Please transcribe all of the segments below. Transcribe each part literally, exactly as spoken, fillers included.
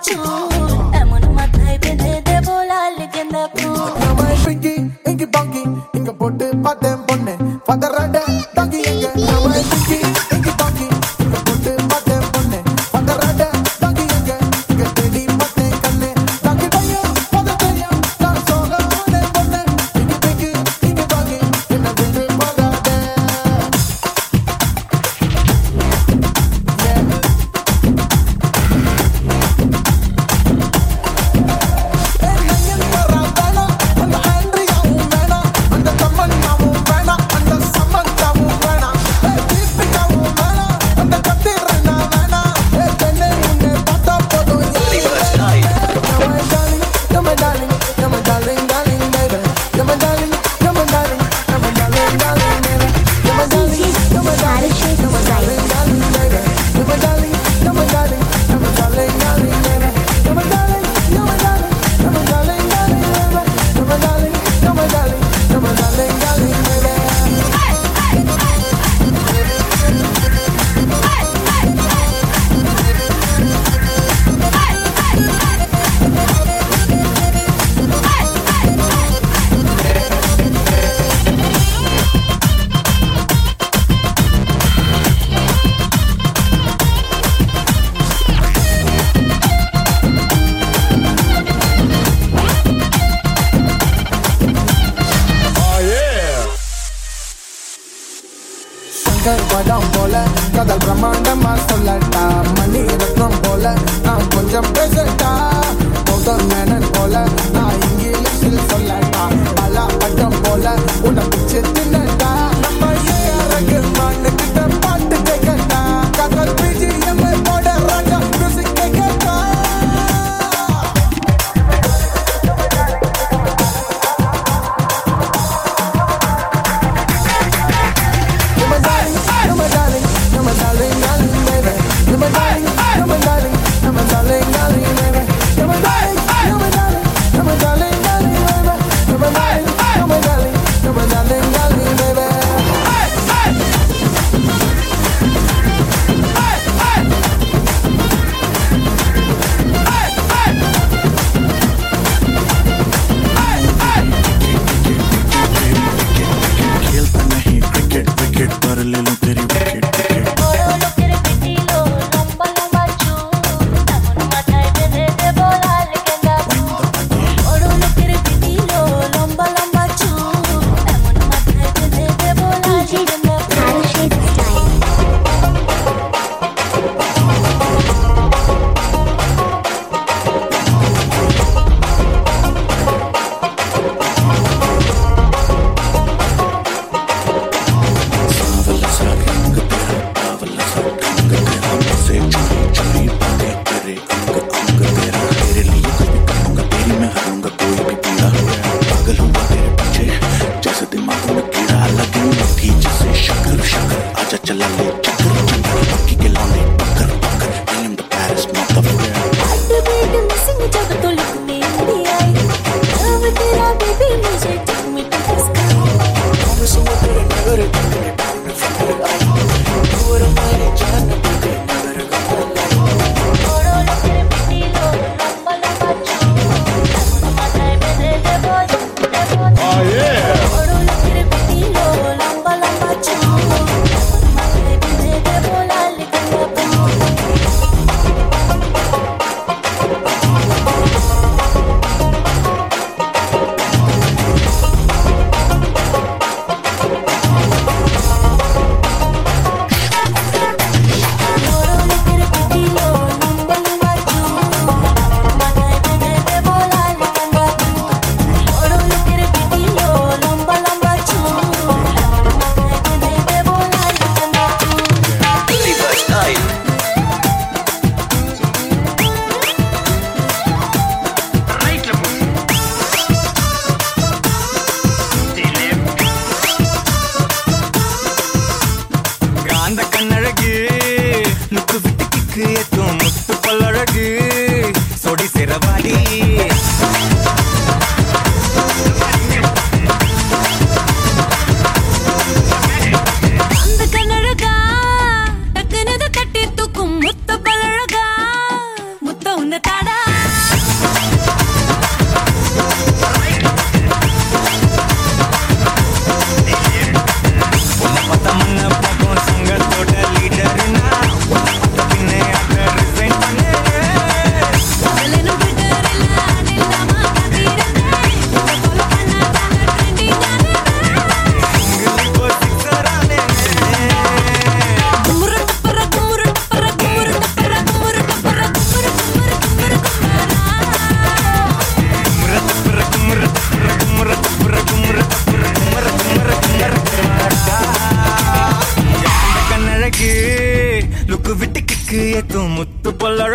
চুল এমন মাথায় বেঁধে দেবো লাল গেন্দা ফুল আমার পিঙ্কি ইঙ্কি পঙ্কি ইঙ্ক போட்டு பார்த்தேன் பொண்ணு பதறட தங்கி எங்க আমার பிங்கி இங்கி பங்கி இங்க போட்டு பார்த்தேன் பொண்ணு பதறட தங்கி எங்க இங்க தேடி பார்த்தேன் கண்ணு தங்கி பையா பதத்தையா நான் சோக ஓடே பொண்ணு இங்கி பிங்கி இங்கி பங்கி என்ன விட்டு போகாத படம் போல கதல் பிரம்மாண்டமா சொல்லட்டா மணி ரத்னம் போல நான் கொஞ்சம் பேசட்டா கௌதம் மேனன் போல நான் இங்கிலீஷில் சொல்லட்டா பலா பட்டம் போல உன்னை பிச்சு தின்னட்டா நம்ம ஏறகு மண்ணு கிட்ட பாட்டு கேட்கட்டா கதல் பிஜி எம்மை போட ராஜா மியூசிக் கேட்கட்டா You're my darling, you're my darling, darling, baby. You're my darling, you're my darling.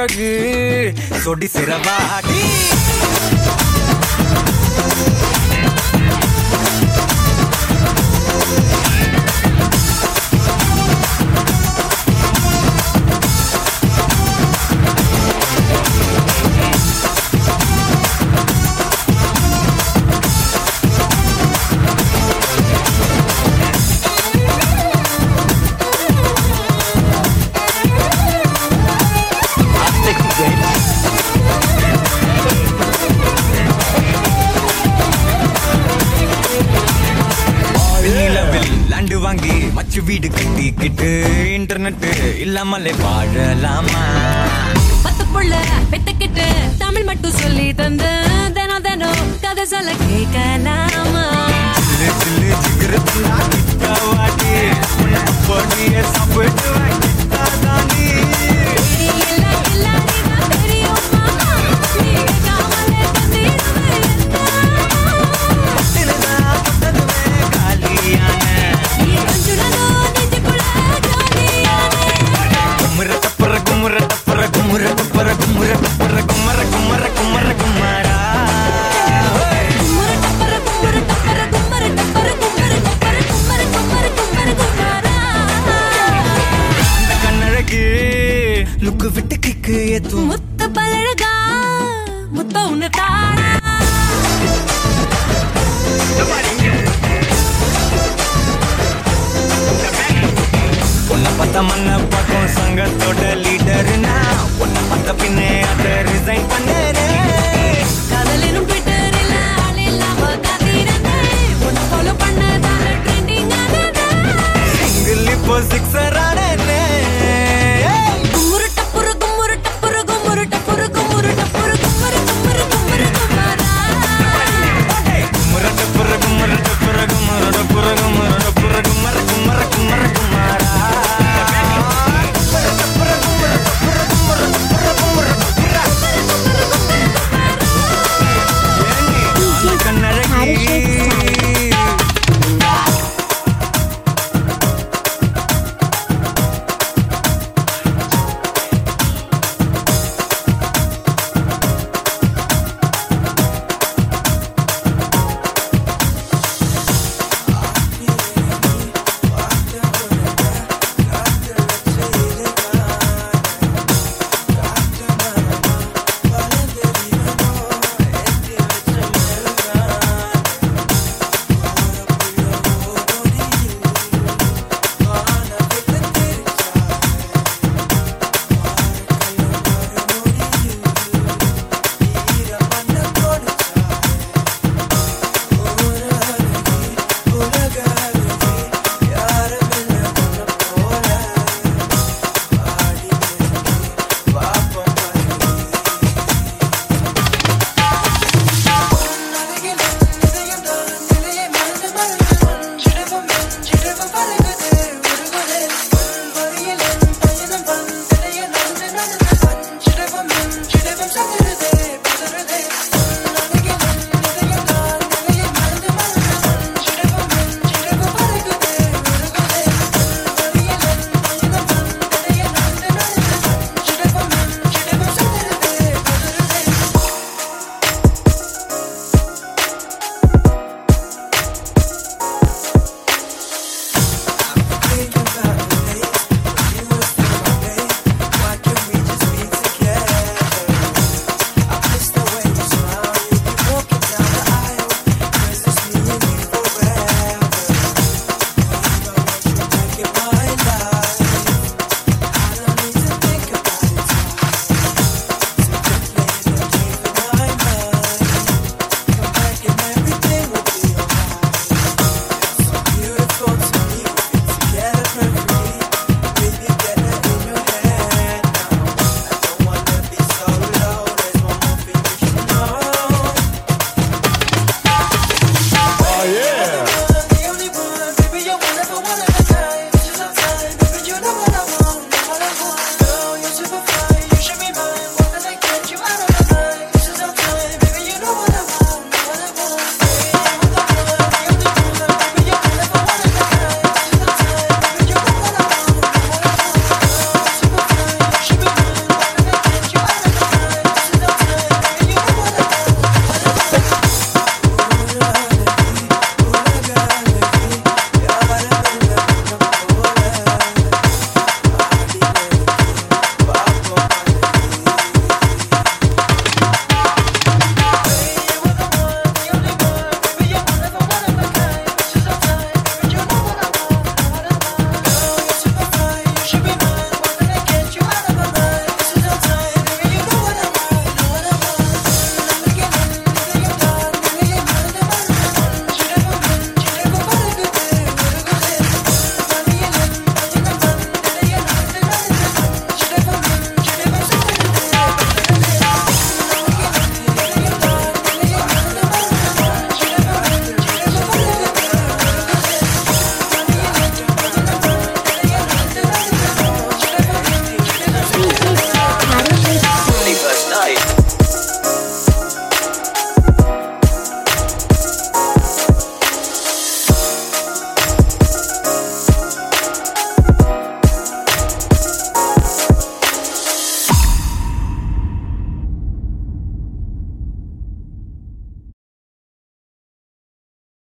கண்ணழகு சொடி சிறவாடி வாங்கி மச்சு வீடு கட்டிக்கிட்டு இன்டர்நெட் இல்லாமலே வாழலாமா பத்து புள்ள பெத்துக்கிட்டு தமிழ் மட்டும் சொல்லி தந்து தினம் தினம் கதை சொல்ல கேட்கலாமா லுக்கு விட்டு கிக்கு ஏத்தும் முத்த பழகா முத்த உன்னை தாரா உன்னை பார்த்த மண்ண பக்கம் சங்கத்தோட லீடர்னா உன்னை பார்த்த பின்னே அதை ரிசைன் பண்ணேனே காதலினும் ட்விட்டரில் ஆள் இல்லாம காத்திருந்தேன் உன்னை ஃபாலோ பண்ணதால ட்ரெண்டிங் ஆனதே சிங்கிள் இப்போ சிக்ஸர் ஆனேனே Should have